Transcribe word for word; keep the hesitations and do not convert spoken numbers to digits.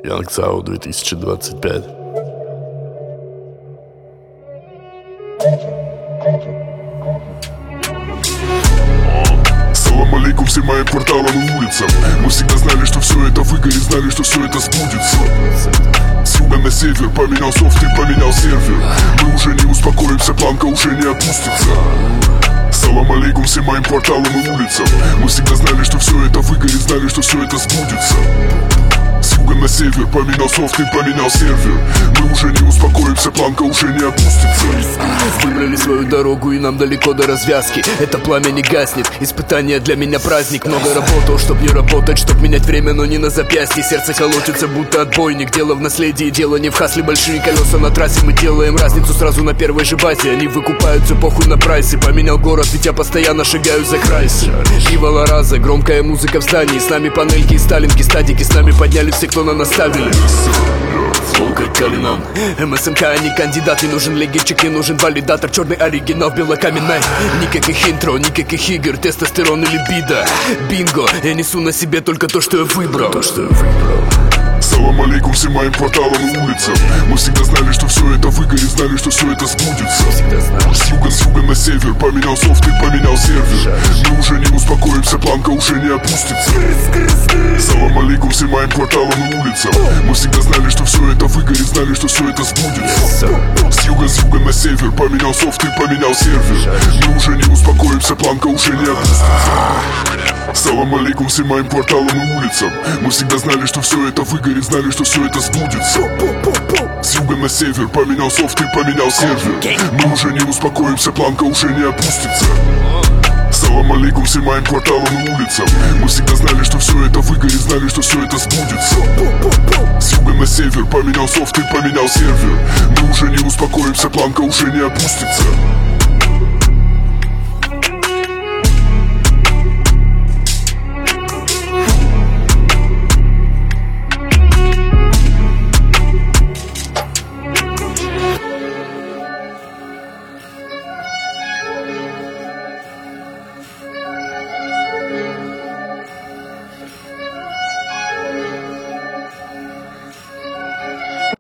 Young Tsao две тысячи двадцать пять. Салам алейкум всем моим кварталам и улицам. Мы всегда знали, что все это выгорит, знали, что все это сбудется. С юга на север поменял софт и поменял сервер. Мы уже не успокоимся, планка уже не опустится. Салам алейкум всем моим кварталам и улицам. Мы всегда знали, что все это выгорит, знали, что все это сбудется. С юга на север поменял софт и поменял сервер. Мы уже не успокоимся, планка уже не опустится. Выбрали свою дорогу и нам далеко до развязки. Это пламя не гаснет, испытание для меня праздник. Много работал, чтоб не работать, чтоб менять время, но не на запястье. Сердце колотится, будто отбойник. Дело в наследии, дело не в хасле. Большие колеса на трассе, мы делаем разницу сразу на первой же базе. Они выкупаются, похуй на прайсе. Поменял город, ведь я постоянно шагаю за край. Пиво Лараза, громкая музыка в здании. С нами панельки и сталинки, стадики. С нами подняли все, кто на нас ставили. Фол как Калинан. МСМК, они кандидаты. Нужен легенчик, не нужен валидатор. Черный оригинал, белокаменный. Никаких интро, никаких игр. Тестостерон или бида. Бинго, я несу на себе только то, что я выбрал. То, что я выбрал. Салам алейкум всем моим кварталам и улицам. Мы всегда знали, что все это выгорит, знали, что все это сбудется. С юга, с юга на север поменял софт и поменял сервер. Мы уже не успокоимся, планка уже не опустится. Салам алейкум всем моим кварталам и улицам. Мы всегда знали, что все это выгорит, знали, что все это сбудется. С юга, с юга на север поменял софт и поменял сервер. Мы уже не успокоимся, планка уже не опустится. Салам алейкум всем моим кварталам и улицам. Мы всегда знали, что все это выгорит, знали, что все это сбудется. С юга на север поменял софт и поменял сервер. Мы уже не успокоимся, планка уже не опустится. Салам алейкум всем моим кварталам и улицам. Мы всегда знали, что все это выгорит, знали, что все это сбудется. С юга на север поменял софт и поменял сервер. Мы уже не успокоимся, планка уже не опустится.